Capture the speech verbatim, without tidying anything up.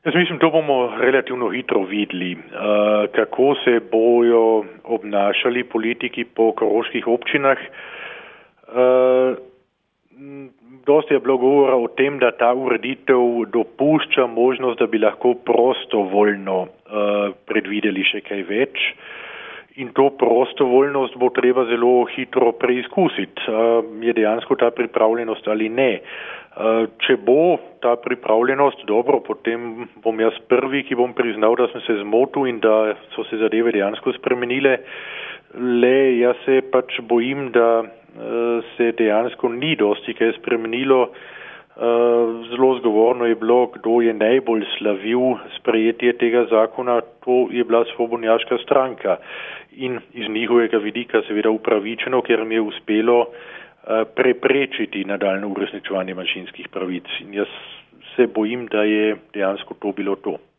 Jaz mislim, to bomo relativno hitro videli, kako se bojo obnašali politiki po koroških občinah. Dosti je bilo govora o tem, da ta ureditev dopušča možnost, da bi lahko prostovoljno predvideli še kaj več. In to prostovoljnost bo treba zelo hitro preizkusiti. Je dejansko ta pripravljenost ali ne? Če bo ta pripravljenost dobro, potem bom jaz prvi, ki bom priznal, da sem se zmotil in da so se zadeve dejansko spremenile. Le jaz se pač bojim, da se dejansko ni dosti kaj spremenilo. Zelo zgovorno je bilo, kdo je najbolj slavil sprejetje tega zakona, to je bila svobodnjaška stranka. In iz njihovega vidika seveda upravičeno, ker mi je uspelo preprečiti nadaljno uresničevanje manjšinskih pravic. In jaz se bojim, da je dejansko to bilo to.